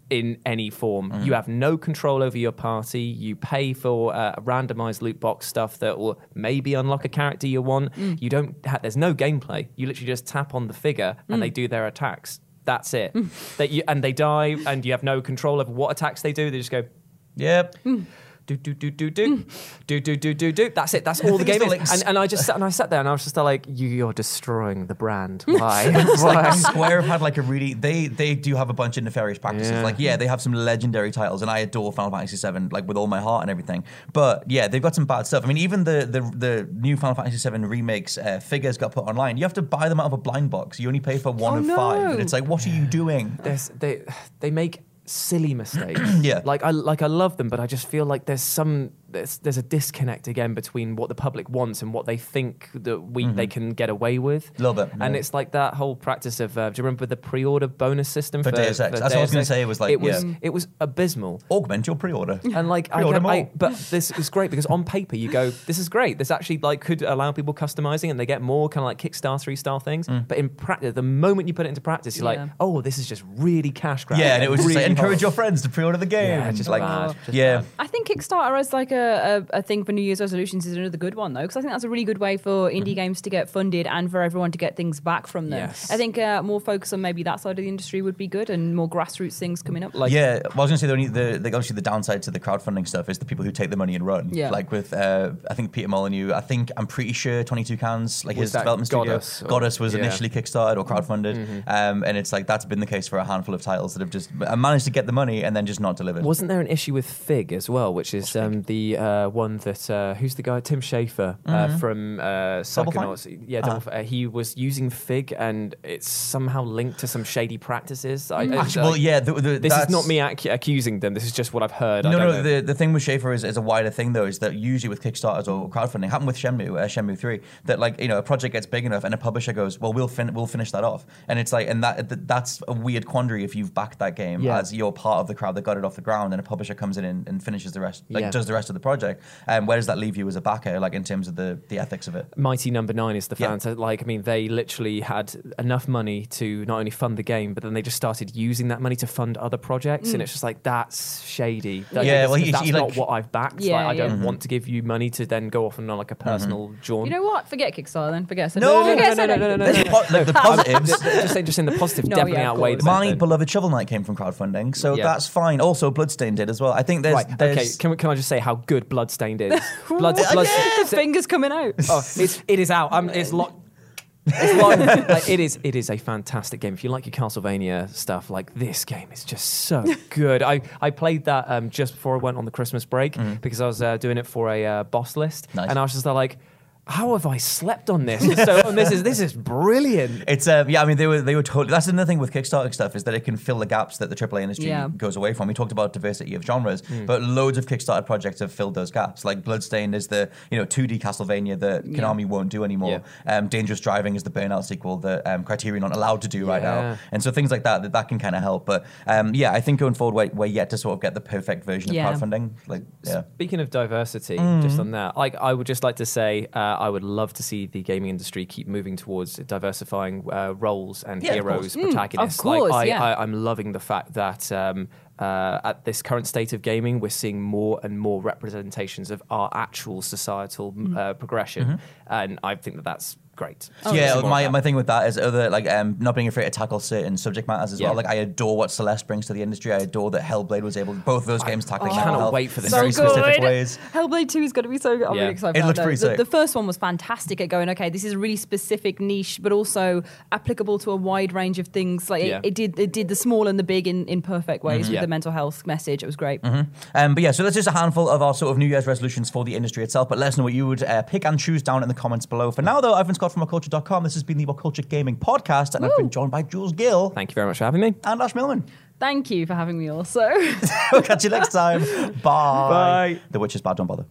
Speaker 5: in any form. Mm. You have no control over your party. You pay for uh, randomized loot box stuff that will maybe unlock a character you want. Mm. You don't. Ha- there's no gameplay. You literally just tap on the figure and mm. they do their attacks. That's it. Mm. That you and they die, and you have no control over what attacks they do. They just go,
Speaker 4: yep.
Speaker 5: Mm. Do do do do do do do do do do. That's it. That's all the game is. Like, and, and I just sat and I sat there and I was just like, you, you're destroying the brand. Why?
Speaker 4: It's like Square have had like a really they they do have a bunch of nefarious practices.
Speaker 5: Yeah.
Speaker 4: Like yeah, they have some legendary titles, and I adore Final Fantasy seven like with all my heart and everything. But yeah, they've got some bad stuff. I mean, even the the, the new Final Fantasy seven remakes uh, figures got put online. You have to buy them out of a blind box. You only pay for one
Speaker 6: oh,
Speaker 4: of
Speaker 6: no.
Speaker 4: five, and it's like, what are you doing?
Speaker 5: There's, they they make silly mistakes.
Speaker 4: Yeah.
Speaker 5: Like I like I love them, but I just feel like there's some there's there's a disconnect again between what the public wants and what they think that we mm-hmm. they can get away with.
Speaker 4: A little bit.
Speaker 5: And
Speaker 4: yeah.
Speaker 5: it's like that whole practice of uh, do you remember the pre-order bonus system
Speaker 4: for,
Speaker 5: for
Speaker 4: Deus Ex?
Speaker 5: For
Speaker 4: That's
Speaker 5: Deus
Speaker 4: what I was going to
Speaker 5: Ex?
Speaker 4: say. It was like
Speaker 5: it was
Speaker 4: yeah.
Speaker 5: it was abysmal.
Speaker 4: Augment your pre-order.
Speaker 5: And like I,
Speaker 4: pre-order
Speaker 5: I,
Speaker 4: more.
Speaker 5: but this is great because on paper you go, this is great. This actually like could allow people customizing and they get more kind of like Kickstarter-y style things. Mm. But in practice, the moment you put it into practice, you're
Speaker 6: yeah.
Speaker 5: like, oh, this is just really cash grab.
Speaker 4: Yeah, and it was
Speaker 5: really
Speaker 4: just like, encourage
Speaker 5: hard.
Speaker 4: your friends to pre-order the game.
Speaker 5: Yeah,
Speaker 4: and
Speaker 5: just
Speaker 4: like,
Speaker 5: bad, just
Speaker 4: yeah.
Speaker 5: bad.
Speaker 6: I think Kickstarter as like a, a, a thing for New Year's resolutions is another good one though, because I think that's a really good way for indie mm-hmm. games to get funded and for everyone to get things back from them.
Speaker 5: Yes.
Speaker 6: I think uh, more focus on maybe that side of the industry would be good, and more grassroots things coming up.
Speaker 5: Like,
Speaker 4: yeah, well, I was going to say the, only, the, the obviously the downside to the crowdfunding stuff is the people who take the money and run.
Speaker 6: Yeah.
Speaker 4: Like with uh, I think Peter Molyneux. I think I'm pretty sure twenty-two Cans, like
Speaker 5: Was
Speaker 4: his
Speaker 5: that
Speaker 4: development
Speaker 5: Goddess
Speaker 4: studio,
Speaker 5: or-
Speaker 4: Goddess was
Speaker 5: yeah.
Speaker 4: initially kickstarted or crowdfunded, mm-hmm. um, and it's like that's been the case for a handful of titles that have just managed to get the money and then just not delivered.
Speaker 5: Wasn't there an issue with Fig as well, which is um, the uh, one that uh, who's the guy? Tim Schafer uh,
Speaker 4: mm-hmm.
Speaker 5: from uh,
Speaker 4: Double
Speaker 5: Psychonauts.
Speaker 4: Fine?
Speaker 5: Yeah, Double Fine. Uh, he was using Fig, and it's somehow linked to some shady practices. I,
Speaker 4: Actually,
Speaker 5: it's,
Speaker 4: well,
Speaker 5: like,
Speaker 4: yeah, the, the,
Speaker 5: this
Speaker 4: that's,
Speaker 5: is not me ac- accusing them. This is just what I've heard.
Speaker 4: No,
Speaker 5: I don't
Speaker 4: no.
Speaker 5: know.
Speaker 4: The, the thing with Schafer is, is a wider thing though. Is that usually with Kickstarters or crowdfunding, happened with Shenmue, uh, Shenmue three. That like you know a project gets big enough and a publisher goes, well, we'll fin- we'll finish that off, and it's like and that that's a weird quandary if you've backed that game
Speaker 5: Yeah.
Speaker 4: as you're part of the crowd that got it off the ground, and a publisher comes in and, and finishes the rest, like
Speaker 5: Yeah.
Speaker 4: does the rest of the project. And um, where does that leave you as a backer, like in terms of the the ethics of it?
Speaker 5: Mighty Number Nine is the
Speaker 4: Yeah.
Speaker 5: fans. Like, I mean, they literally had enough money to not only fund the game, but then they just started using that money to fund other projects,
Speaker 6: Mm.
Speaker 5: and it's just like that's shady. Like,
Speaker 4: Yeah,
Speaker 5: that's,
Speaker 4: well, he-
Speaker 5: that's
Speaker 4: he,
Speaker 5: not
Speaker 4: like-
Speaker 5: what I've backed.
Speaker 6: Yeah,
Speaker 5: like, I don't
Speaker 6: yeah.
Speaker 5: want to give you money to then go off and on like a personal jaunt.
Speaker 6: You know what? Forget Kickstarter then. Forget. So
Speaker 4: No, no,
Speaker 6: forget
Speaker 5: no, no,
Speaker 6: so
Speaker 5: no, no, no,
Speaker 4: There's po- like the positives.
Speaker 5: just saying, just saying, the positive
Speaker 6: No,
Speaker 5: definitely
Speaker 6: yeah, of
Speaker 5: outweigh the
Speaker 6: course.
Speaker 4: My
Speaker 5: negative.
Speaker 4: beloved Shovel Knight came from crowdfunding, so
Speaker 5: Yeah.
Speaker 4: that's fine. Also, Bloodstained did as well. I think there's,
Speaker 5: Right.
Speaker 4: there's
Speaker 5: Okay. Can, we, can I just say how good Bloodstained is? Blood, blood,
Speaker 6: The fingers coming out.
Speaker 5: Oh, it's it is out. Um, it's locked. It's like, like it is. It is a fantastic game. If you like your Castlevania stuff, like this game is just so good. I, I played that um, just before I went on the Christmas break
Speaker 4: Mm-hmm.
Speaker 5: because I was uh, doing it for a uh, boss list,
Speaker 4: Nice.
Speaker 5: and I was just like, how have I slept on this? So and this is this is brilliant.
Speaker 4: It's um, yeah, I mean they were they were totally. That's another thing with Kickstarter stuff is that it can fill the gaps that the triple A industry
Speaker 6: Yeah.
Speaker 4: goes away from. We talked about diversity of genres,
Speaker 5: Hmm.
Speaker 4: but loads of Kickstarter projects have filled those gaps. Like Bloodstained is the you know two D Castlevania that Konami won't do anymore. Um, Dangerous Driving is the Burnout sequel that um, Criterion aren't allowed to do right
Speaker 5: Yeah.
Speaker 4: now, and so things like that that, that can kind of help. But um, yeah, I think going forward we're, we're yet to sort of get the perfect version
Speaker 6: Yeah.
Speaker 4: of crowdfunding. Like yeah.
Speaker 5: Speaking of diversity,
Speaker 4: Mm.
Speaker 5: just on that, like I would just like to say, uh, I would love to see the gaming industry keep moving towards diversifying uh, roles and
Speaker 4: Yeah, of
Speaker 5: heroes,
Speaker 4: course. Mm,
Speaker 5: protagonists.
Speaker 6: of course,
Speaker 5: like I,
Speaker 6: yeah.
Speaker 5: I, I'm loving the fact that um, uh, at this current state of gaming, we're seeing more and more representations of our actual societal uh, progression,
Speaker 4: Mm-hmm.
Speaker 5: and I think that that's great.
Speaker 4: yeah,
Speaker 5: More of
Speaker 4: my,
Speaker 5: that.
Speaker 4: my thing with that is other like um, not being afraid to tackle certain subject matters as
Speaker 5: Yeah.
Speaker 4: well. Like I adore what Celeste brings to the industry. I adore that Hellblade was able both those games tackling
Speaker 5: I
Speaker 4: mental
Speaker 5: cannot
Speaker 4: health
Speaker 5: wait for this.
Speaker 4: in very
Speaker 6: So
Speaker 4: specific
Speaker 6: good.
Speaker 4: ways.
Speaker 6: Hellblade two is going to be so good. I'm
Speaker 5: Yeah.
Speaker 6: really excited
Speaker 4: It
Speaker 6: about
Speaker 4: looks
Speaker 6: that.
Speaker 4: pretty
Speaker 6: The,
Speaker 4: sick.
Speaker 6: the first one was fantastic at going, okay, this is a really specific niche, but also applicable to a wide range of things. Like
Speaker 5: Yeah.
Speaker 6: it, it did it did the small and the big in, in perfect ways with
Speaker 5: Yeah.
Speaker 6: the mental health message. It was great.
Speaker 4: Um, but yeah, so that's just a handful of our sort of New Year's resolutions for the industry itself. But let us know what you would uh, pick and choose down in the comments below. For now, though, I've been Scott from what culture dot com. This has been the What Culture Gaming Podcast, and I've been joined by Jules Gill
Speaker 5: Thank you very much for having me.
Speaker 4: and Ash Millman.
Speaker 6: Thank you for having me also.
Speaker 4: We'll catch you next time. Bye.
Speaker 5: Bye.
Speaker 4: The Witch is bad, don't bother.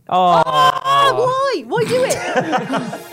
Speaker 6: Ah, why? Why do it?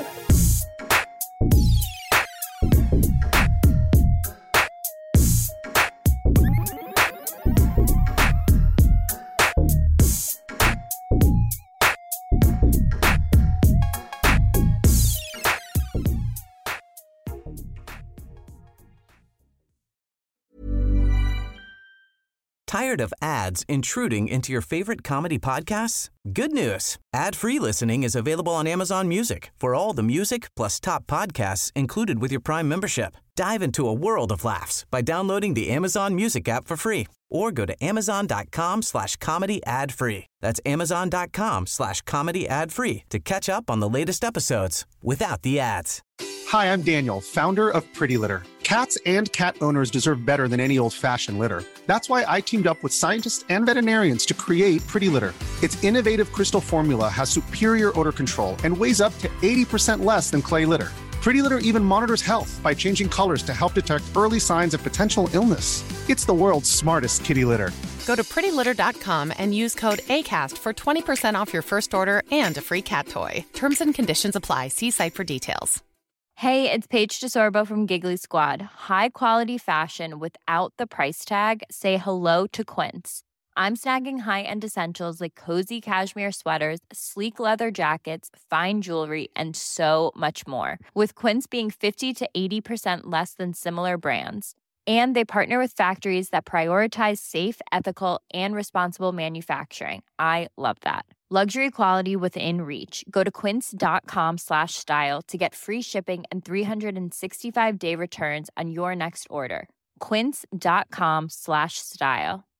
Speaker 1: Tired of ads intruding into your favorite comedy podcasts? Good news. Ad-free listening is available on Amazon Music for all the music plus top podcasts included with your Prime membership. Dive into a world of laughs by downloading the Amazon Music app for free or go to amazon.com slash comedy ad free. That's amazon.com slash comedy ad free to catch up on the latest episodes without the ads.
Speaker 2: Hi, I'm Daniel, founder of Pretty Litter. Cats and cat owners deserve better than any old-fashioned litter. That's why I teamed up with scientists and veterinarians to create Pretty Litter. Its innovative crystal formula has superior odor control and weighs up to eighty percent less than clay litter. Pretty Litter even monitors health by changing colors to help detect early signs of potential illness. It's the world's smartest kitty litter.
Speaker 3: Go to pretty litter dot com and use code ACAST for twenty percent off your first order and a free cat toy. Terms and conditions apply. See site for details.
Speaker 10: Hey, it's Paige DeSorbo from Giggly Squad. High quality fashion without the price tag. Say hello to Quince. I'm snagging high-end essentials like cozy cashmere sweaters, sleek leather jackets, fine jewelry, and so much more. With Quince being fifty to eighty percent less than similar brands. And they partner with factories that prioritize safe, ethical, and responsible manufacturing. I love that. Luxury quality within reach. Go to quince.com slash style to get free shipping and three sixty-five day returns on your next order. Quince.com slash style.